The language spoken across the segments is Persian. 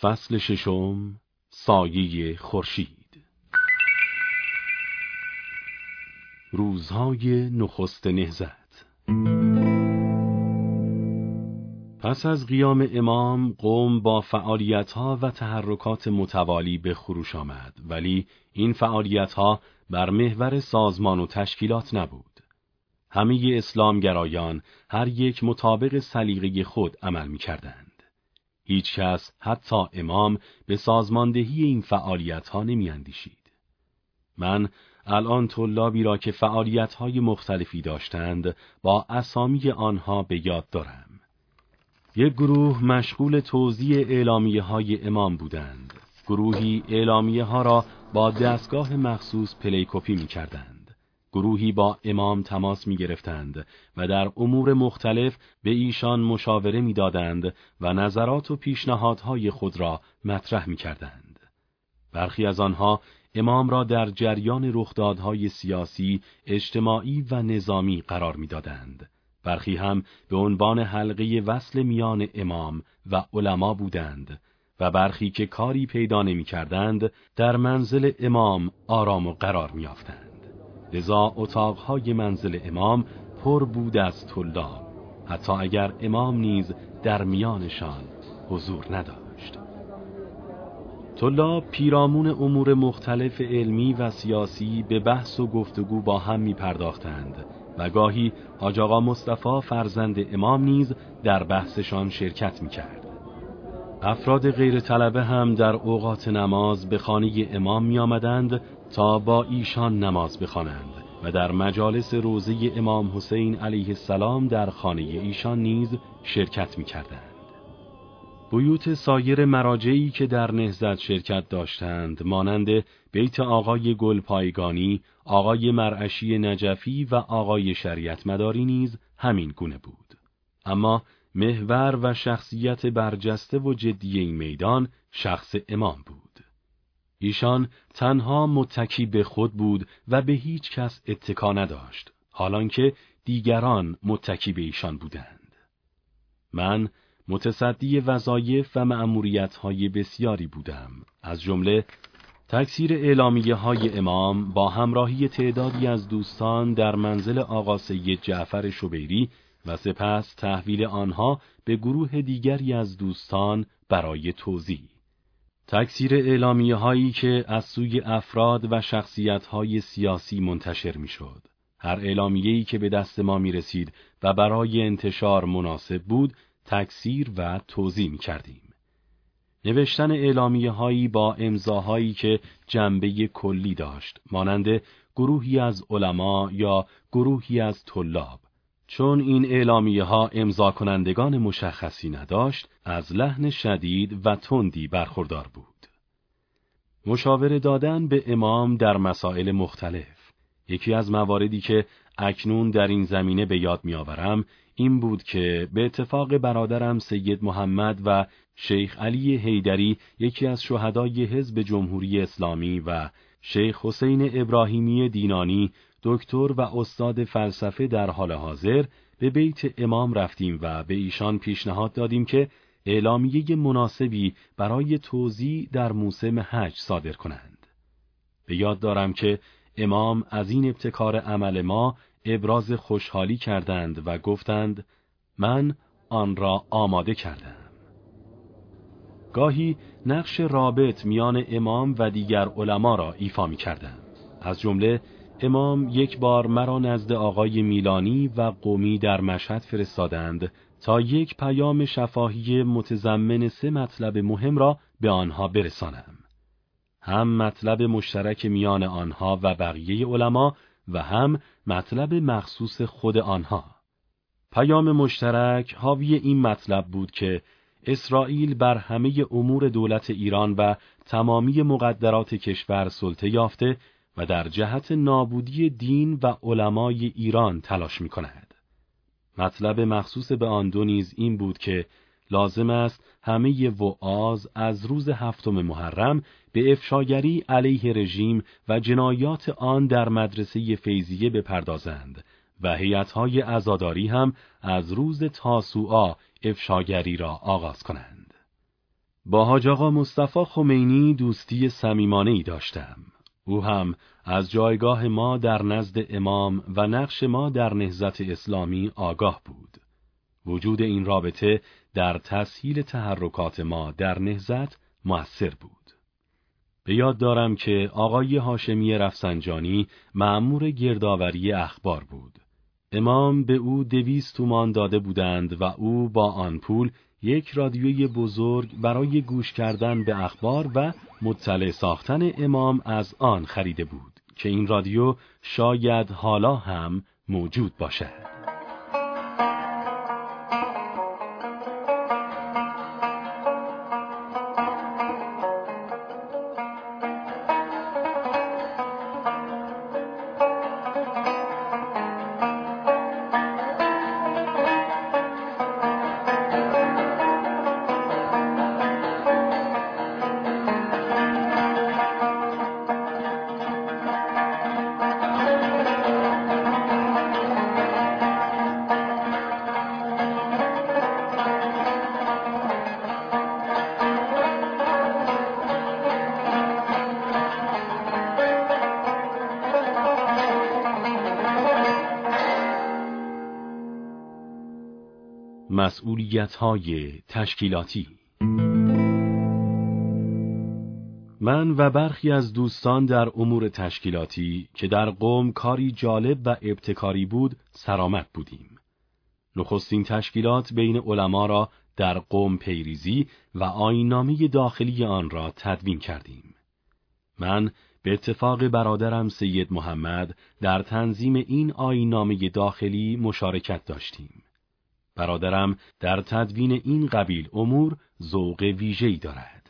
فصل ششم، سایه خورشید. روزهای نخست نهضت. پس از قیام امام، قوم با فعالیت‌ها و تحرکات متوالی به خروش آمد، ولی این فعالیت‌ها بر محور سازمان و تشکیلات نبود. همه اسلامگرایان هر یک مطابق سلیقه خود عمل می‌کردند. هیچ کس، حتی امام، به سازماندهی این فعالیت‌ها نمی‌اندیشید. من الان طلابی را که فعالیت‌های مختلفی داشتند با اسامی آنها به یاد دارم. یک گروه مشغول توزیع اعلامیه‌های امام بودند. گروهی اعلامیه‌ها را با دستگاه مخصوص پلی‌کپی می‌کردند. گروهی با امام تماس می‌گرفتند و در امور مختلف به ایشان مشاوره می‌دادند و نظرات و پیشنهادهای خود را مطرح می‌کردند. برخی از آنها امام را در جریان رخدادهای سیاسی، اجتماعی و نظامی قرار می‌دادند. برخی هم به عنوان حلقه وصل میان امام و علما بودند و برخی که کاری پیدا نمی‌کردند در منزل امام آرام و قرار می‌یافتند. لذا اتاقهای منزل امام پر بود از طلاب، حتی اگر امام نیز در میانشان حضور نداشت. طلاب پیرامون امور مختلف علمی و سیاسی به بحث و گفتگو با هم می پرداختند و گاهی حاج آقا مصطفی فرزند امام نیز در بحثشان شرکت می کرد. افراد غیر طلبه هم در اوقات نماز به خانه امام می آمدند تا با ایشان نماز بخوانند و در مجالس روضه امام حسین علیه السلام در خانه ایشان نیز شرکت می کردند. بیوت سایر مراجعی که در نهضت شرکت داشتند مانند بیت آقای گلپایگانی، آقای مرعشی نجفی و آقای شریعت مداری نیز همین گونه بود. اما محور و شخصیت برجسته و جدی این میدان شخص امام بود. ایشان تنها متکی به خود بود و به هیچ کس اتکا نداشت، حالانکه دیگران متکی به ایشان بودند. من متصدی وظایف و مأموریت‌های بسیاری بودم، از جمله تکثیر اعلامیه‌های امام با همراهی تعدادی از دوستان در منزل آقا سید جعفر شبیری و سپس تحویل آنها به گروه دیگری از دوستان برای توزیع. تکثیر اعلامیه‌هایی که از سوی افراد و شخصیت‌های سیاسی منتشر می‌شد. هر اعلامیه‌ای که به دست ما می‌رسید و برای انتشار مناسب بود، تکثیر و توزیع می‌کردیم. نوشتن اعلامیه‌هایی با امضاهایی که جنبه کلی داشت، مانند گروهی از علما یا گروهی از طلاب. چون این اعلامیه‌ها امضا کنندگان مشخصی نداشت، از لحن شدید و تندی برخوردار بود. مشاوره دادن به امام در مسائل مختلف. یکی از مواردی که اکنون در این زمینه به یاد می‌آورم این بود که به اتفاق برادرم سید محمد و شیخ علی حیدری، یکی از شهدای حزب جمهوری اسلامی، و شیخ حسین ابراهیمی دینانی، دکتر و استاد فلسفه در حال حاضر، به بیت امام رفتیم و به ایشان پیشنهاد دادیم که اعلامیه مناسبی برای توزیع در موسم حج صادر کنند. به یاد دارم که امام از این ابتکار عمل ما ابراز خوشحالی کردند و گفتند من آن را آماده کردم. گاهی نقش رابط میان امام و دیگر علما را ایفا می کردم. از جمله امام یک بار مرا نزد آقای میلانی و قومی در مشهد فرستادند تا یک پیام شفاهی متضمن 3 مطلب مهم را به آنها برسانم. هم مطلب مشترک میان آنها و بقیه علما و هم مطلب مخصوص خود آنها. پیام مشترک حاوی این مطلب بود که اسرائیل بر همه امور دولت ایران و تمامی مقدرات کشور سلطه یافته و در جهت نابودی دین و علمای ایران تلاش می کند. مطلب مخصوص به آن دو نیز این بود که لازم است همه وعاظ از روز 7 محرم به افشاگری علیه رژیم و جنایات آن در مدرسه فیضیه بپردازند و هیئت‌های عزاداری هم از روز تاسوعا افشاگری را آغاز کنند. با حاج آقا مصطفی خمینی دوستی صمیمانه‌ای داشتم. او هم از جایگاه ما در نزد امام و نقش ما در نهضت اسلامی آگاه بود. وجود این رابطه در تسهیل تحرکات ما در نهضت مؤثر بود. به یاد دارم که آقای هاشمی رفسنجانی مأمور گردآوری اخبار بود. امام به او 200 تومان داده بودند و او با آن پول یک رادیوی بزرگ برای گوش کردن به اخبار و مطلع ساختن امام از آن خریده بود که این رادیو شاید حالا هم موجود باشد. مسئولیت‌های تشکیلاتی. من و برخی از دوستان در امور تشکیلاتی که در قم کاری جالب و ابتکاری بود سرآمد بودیم. نخستین تشکیلات بین علما را در قم پیریزی و آیین‌نامه داخلی آن را تدوین کردیم. من به اتفاق برادرم سید محمد در تنظیم این آیین‌نامه داخلی مشارکت داشتیم. برادرم در تدوین این قبیل امور ذوق ویژه‌ای دارد.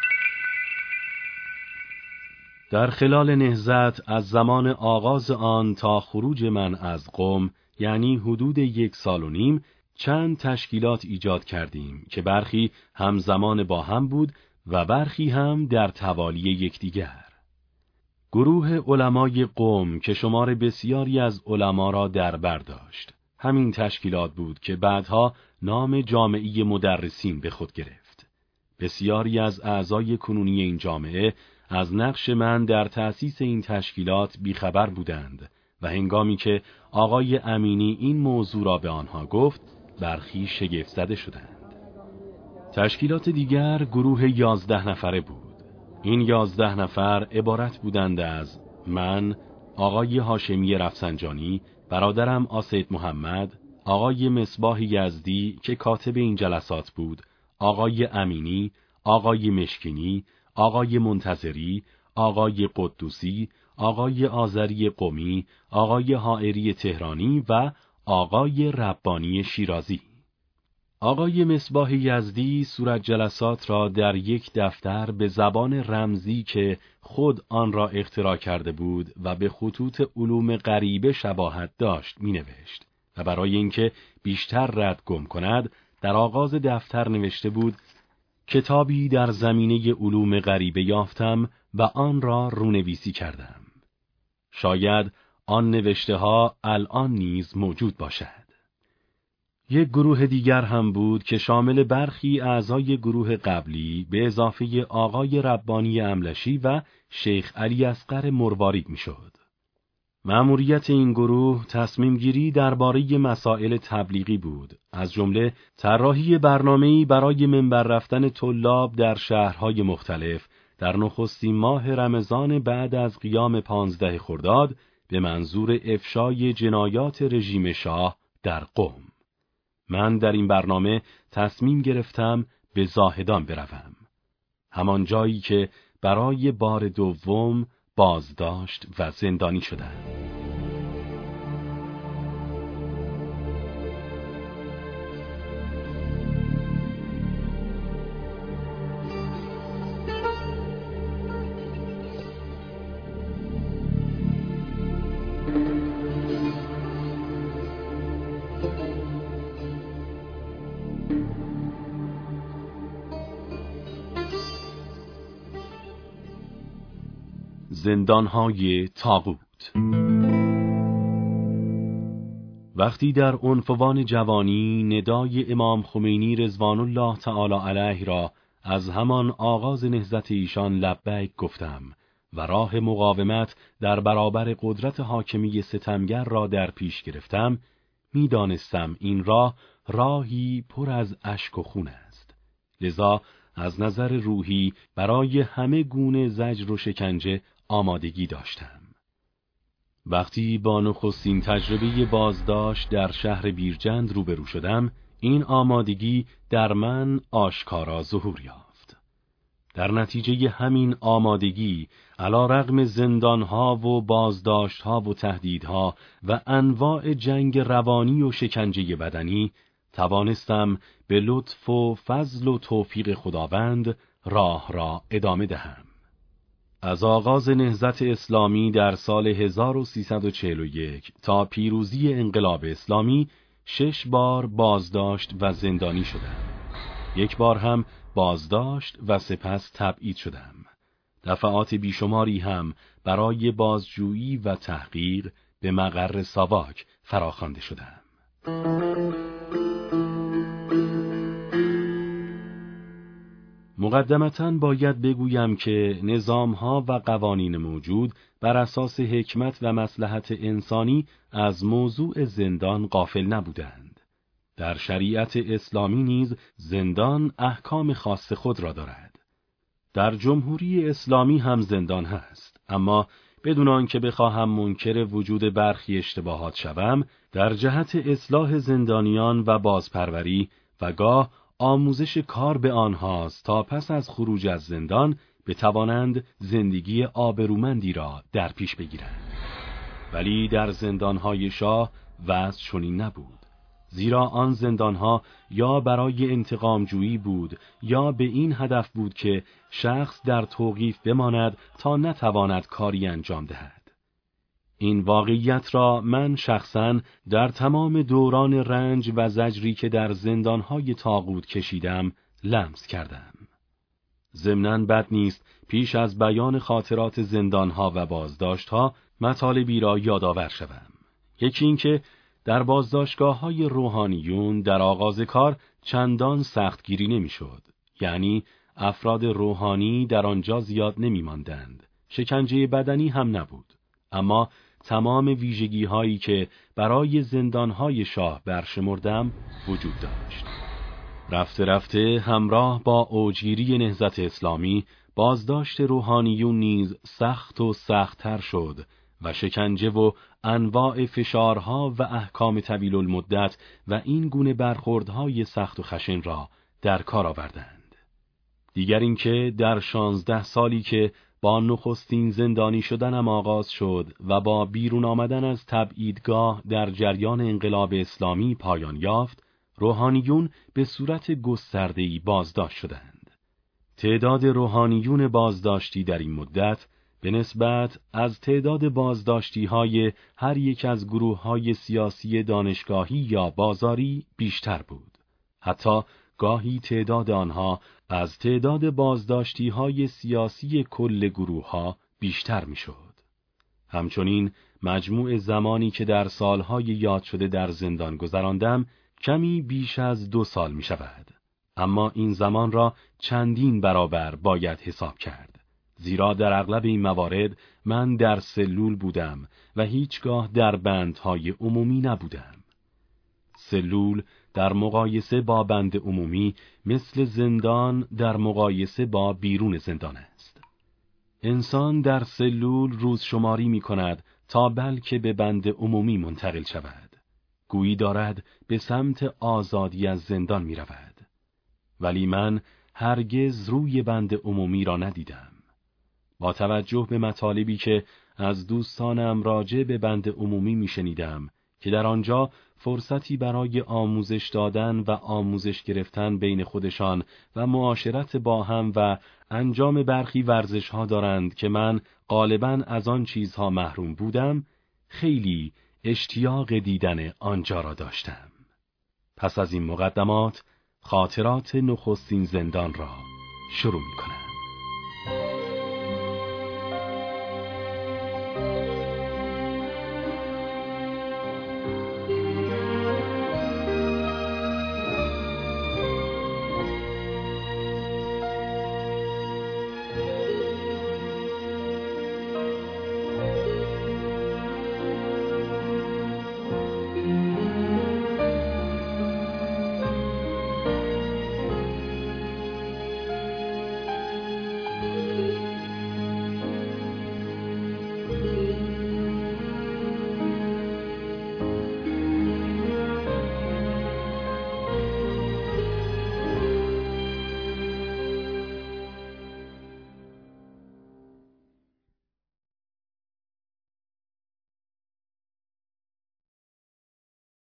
در خلال نهضت از زمان آغاز آن تا خروج من از قم، یعنی حدود 1 سال و نیم، چند تشکیلات ایجاد کردیم که برخی همزمان با هم بود و برخی هم در توالی یکدیگر. گروه علمای قم که شمار بسیاری از علما را در بر داشت. همین تشکیلات بود که بعدها نام جامعه مدرسین به خود گرفت. بسیاری از اعضای کنونی این جامعه از نقش من در تأسیس این تشکیلات بیخبر بودند و هنگامی که آقای امینی این موضوع را به آنها گفت، برخی شگفت زده شدند. تشکیلات دیگر گروه 11 نفره بود. این 11 نفر عبارت بودند از من، آقای هاشمی رفسنجانی، برادرم آسید محمد، آقای مصباح یزدی که کاتب این جلسات بود، آقای امینی، آقای مشکینی، آقای منتظری، آقای قدوسی، آقای آذری قمی، آقای حائری تهرانی و آقای ربانی شیرازی. آقای مصباح یزدی صورت جلسات را در یک دفتر به زبان رمزی که خود آن را اختراع کرده بود و به خطوط علوم غریبه شباهت داشت می‌نوشت و برای اینکه بیشتر رد گم کند در آغاز دفتر نوشته بود کتابی در زمینه علوم غریبه یافتم و آن را رونویسی کردم. شاید آن نوشته ها الان نیز موجود باشد. یک گروه دیگر هم بود که شامل برخی اعضای گروه قبلی به اضافه آقای ربانی املشی و شیخ علی اصغر مروارید میشد. مأموریت این گروه تصمیم گیری درباره مسائل تبلیغی بود، از جمله طراحی برنامه‌ای برای منبر رفتن طلاب در شهرهای مختلف در نخستین ماه رمضان بعد از قیام 15 خرداد به منظور افشای جنایات رژیم شاه در قم. من در این برنامه تصمیم گرفتم به زاهدان بروم، همان جایی که برای بار دوم بازداشت و زندانی شدم. زندانهای طاغوت. وقتی در عنفوان جوانی ندای امام خمینی رضوان الله تعالی علیه را از همان آغاز نهضت ایشان لبیک گفتم و راه مقاومت در برابر قدرت حاکمی ستمگر را در پیش گرفتم، می‌دانستم این راه راهی پر از اشک و خون است. لذا از نظر روحی برای همه گونه زجر و شکنجه آمادگی داشتم. وقتی با نخستین تجربه بازداشت در شهر بیرجند روبرو شدم، این آمادگی در من آشکارا ظهور یافت. در نتیجه همین آمادگی، علی‌رغم زندانها و بازداشتها و تهدیدها و انواع جنگ روانی و شکنجه بدنی، توانستم به لطف و فضل و توفیق خداوند راه را ادامه دهم. از آغاز نهضت اسلامی در سال 1341 تا پیروزی انقلاب اسلامی 6 بار بازداشت و زندانی شدم. 1 بار هم بازداشت و سپس تبعید شدم. دفعات بیشماری هم برای بازجویی و تحقیق به مقر ساواک فراخوانده شدم. مقدمتاً باید بگویم که نظام‌ها و قوانین موجود بر اساس حکمت و مصلحت انسانی از موضوع زندان غافل نبودند. در شریعت اسلامی نیز زندان احکام خاص خود را دارد. در جمهوری اسلامی هم زندان هست، اما بدون آنکه بخواهم منکر وجود برخی اشتباهات شوم، در جهت اصلاح زندانیان و بازپروری و گاه آموزش کار به آنهاست تا پس از خروج از زندان بتوانند زندگی آبرومندی را در پیش بگیرند. ولی در زندانهای شاه وضع چنین نبود، زیرا آن زندانها یا برای انتقام جویی بود یا به این هدف بود که شخص در توقیف بماند تا نتواند کاری انجام دهد. این واقعیت را من شخصاً در تمام دوران رنج و زجری که در زندانهای طاغوت کشیدم لمس کردم. ضمناً بد نیست پیش از بیان خاطرات زندانها و بازداشتها مطالبی را یادآور شوم. یکی این که در بازداشتگاه‌های روحانیون در آغاز کار چندان سختگیری نمی‌شد، یعنی افراد روحانی در آنجا زیاد نمی‌ماندند. شکنجه بدنی هم نبود، اما تمام ویژگی‌هایی که برای زندان‌های شاه برشمردم وجود داشت. رفته رفته همراه با اوجگیری نهضت اسلامی، بازداشت روحانیون نیز سخت و سخت‌تر شد و شکنجه و انواع فشارها و احکام طویل المدت و این گونه برخوردهای سخت و خشن را در کار آوردند. دیگر اینکه در 16 سالی که با نخستین زندانی شدنم آغاز شد و با بیرون آمدن از تبعیدگاه در جریان انقلاب اسلامی پایان یافت، روحانیون به صورت گسترده‌ای بازداشت شدند. تعداد روحانیون بازداشتی در این مدت به نسبت از تعداد بازداشتی‌های هر یک از گروه‌های سیاسی دانشگاهی یا بازاری بیشتر بود. حتی گاهی تعداد آنها از تعداد بازداشتی‌های سیاسی کل گروه‌ها بیشتر می‌شد. همچنین مجموع زمانی که در سالهای یاد شده در زندان گذراندم کمی بیش از 2 سال می‌شود. اما این زمان را چندین برابر باید حساب کرد، زیرا در اغلب این موارد من در سلول بودم و هیچگاه در بندهای عمومی نبودم. سلول در مقایسه با بند عمومی مثل زندان در مقایسه با بیرون زندان است. انسان در سلول روزشماری می کند تا بلکه به بند عمومی منتقل شود. گویی دارد به سمت آزادی از زندان می رود. ولی من هرگز روی بند عمومی را ندیدم. با توجه به مطالبی که از دوستانم راجع به بند عمومی می شنیدم که در آنجا فرصتی برای آموزش دادن و آموزش گرفتن بین خودشان و معاشرت با هم و انجام برخی ورزش‌ها دارند که من غالباً از آن چیزها محروم بودم، خیلی اشتیاق دیدن آنجا را داشتم. پس از این مقدمات خاطرات نخستین زندان را شروع می‌کنم.